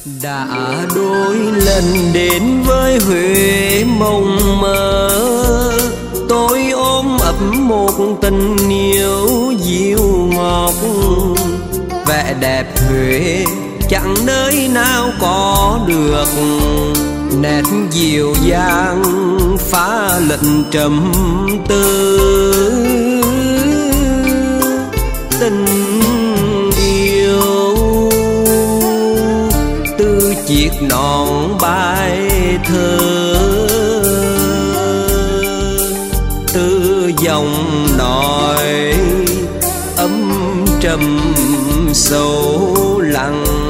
Đã đôi lần đến với Huế mộng mơ, tôi ôm ấp một tình yêu dịu ngọt. Vẻ đẹp Huế chẳng nơi nào có được, nét dịu dàng phá lẫn trầm tư. Tình yêu từ chiếc nón bài thơ, từ giọng nói âm trầm sâu lặng.